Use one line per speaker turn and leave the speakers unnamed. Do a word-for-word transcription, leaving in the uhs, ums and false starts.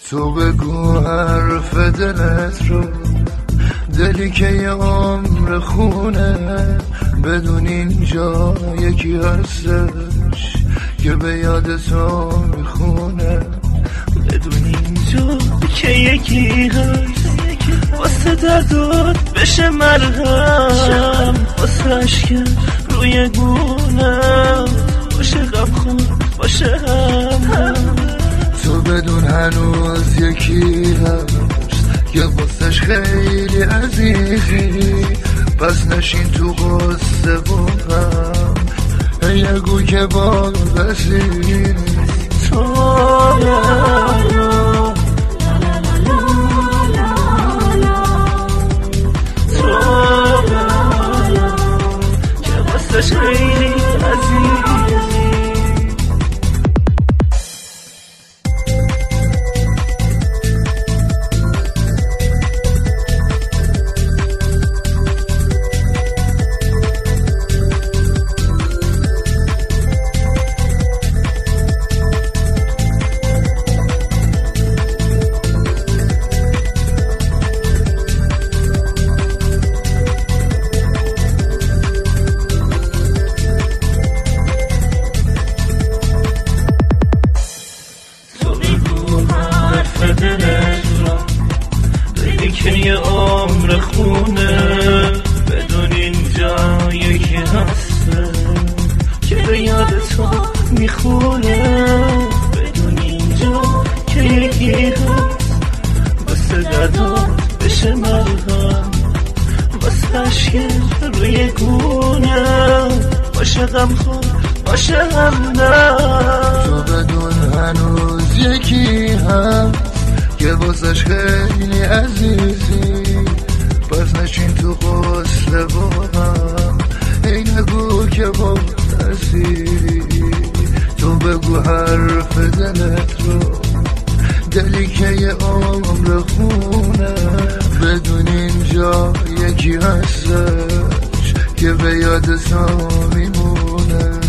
تو بگو حرف دلت رو، دلی که یه عمر خونه، بدون اینجا یکی هستش که به یاد تو میخونه.
بدون اینجا که یکی هست واسه دردات بشه مرهم، واسه عشق روی گونم باشه غمخون باشه هم.
تو بدون هنوز یکی هست که واسش خیلی عزیزی، پس نشین تو غصه و غم، نگو که با بسی
تو که واسش خیلی عزیزی. دلی که یه عمر خونه، بدون اینجا یکی هسته که به یاد تو میخونه. بدون اینجا که یکی هست واسه دردات بشه مرهم، واسه عشق روی گونه باشه غمخون باشه همدم.
تو بدون هنوز یکی هست که واسش خیلی عزیزی، پس نشین تو غصه و غم، ای نگو که با ترسیدی. تو بگو حرف دلت رو، دلی که یه عمر خونه، بدون اینجا یکی هستش که به یاد تو میمونه.